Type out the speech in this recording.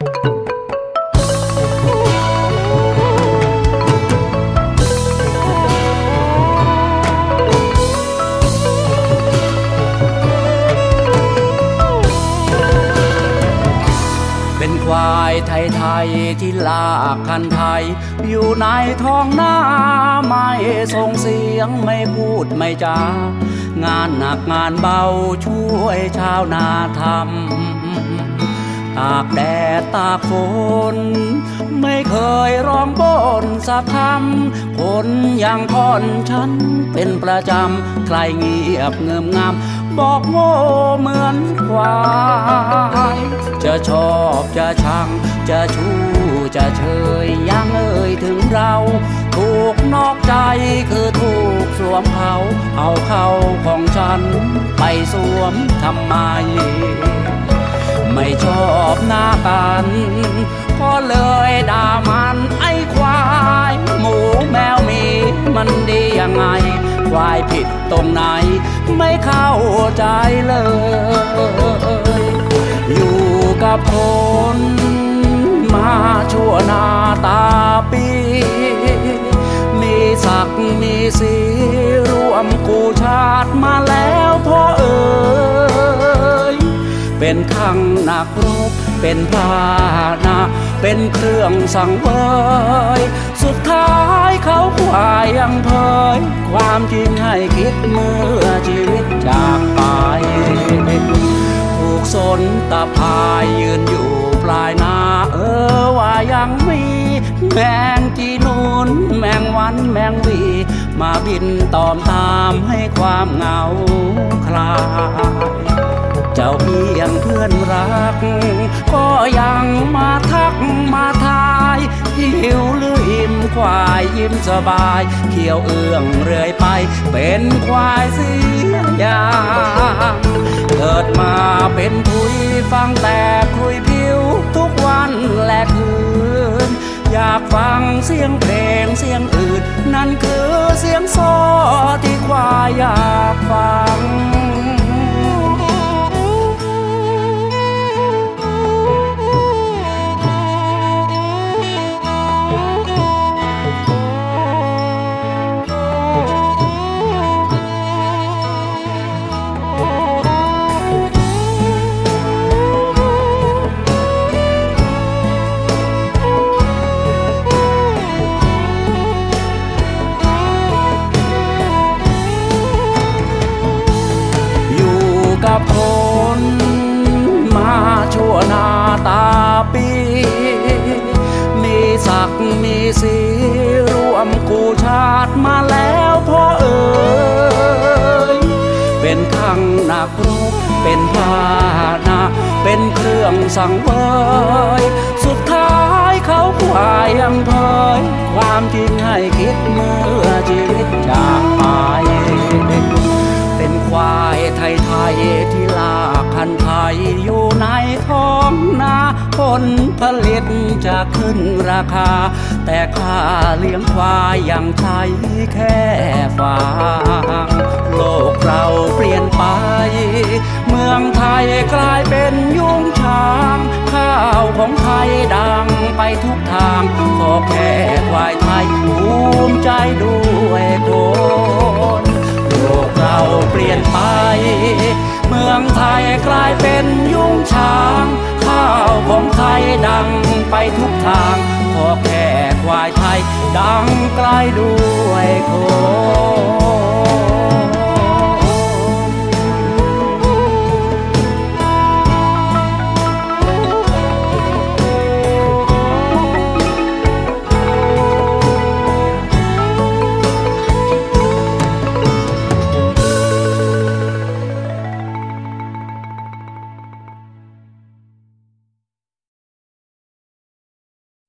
เป็นควายไทยๆที่ลากคันไทยอยู่ในท้องนาไม่ส่งเสียงไม่พูดไม่จากานหนักงานเบาช่วยชาวนาทำตากแดดตากฝนไม่เคยร้องบ่นสักคำคนอย่างพ่อนฉันเป็นประจำใครเงียบเงิมงำบอกโง่เหมือนควายจะชอบจะชังจะชู้จะเชยยังเอ่ยถึงเราถูกนอกใจคือถูกสวมเขาเอาเข้าของฉันไปสวมทำไมไม่ชอบหน้ากันก็เลยด่ามันไอ้ควายหมูแมวมีมันดียังไงควายผิดตรงไหนไม่เข้าใจเลยอยู่กับคนมาชั่วหน้าตาปีมีศักดิ์มีสีร่วมกู้ชาติมาแล้วพ่อเอ๋ยเป็นขังนักรบเป็นพาหนะเป็นเครื่องสังเวยสุดท้ายเขาควายยังเผยความจริงให้คิดเมื่อชีวิตจากไปถูกสนตะพายยืนอยู่ปลายนาว่ายังมีแมงจีนูนแมงวันแมงวีมาบินตอมตามให้ความเหงาคลายเจ้าเพียงเพื่อนรักก็ยังมาทักมาทายหิวหรืออิ่มควายยิ้มสบายเขียวเอื้องเรื่อยไปเป็นควายเสียอย่างเกิดมาเป็นทุยฟังแต่คุยผิวทุกวันและคืนอยากฟังเสียงเพลงเสียงอื่นนั่นคือเสียงโซ่ที่ควายอยากฟังกับคนมาชั่วหน้าตาปีมีศักดิ์มีสีร่วมกู้ชาติมาแล้วพ่อเอ๋ยเป็นขังนักรบเป็นพาหนะเป็นเครื่องสังเวยสุดท้ายเขาควายยังเผยความจริงให้คิดเมื่อชีวิตจากไปเป็นควายไทยๆที่ลากคันไทยอยู่ในท้องนาผลผลิตจะขึ้นราคาแต่ค่าเลี้ยงควายยังใช้แค่ฟางโลกเราเปลี่ยนไปเมืองไทยกลายเป็นยุ้งฉางข้าวของไทยดังไปทุกทางขอแค่ควายไทยภูมิใจด้วยคนโลกเราเปลี่ยนไปเมืองไทยกลายเป็นยุ้งฉางข้าวของไทยดังไปทุกทางขอแค่ควายไทยดังไกลด้วยคน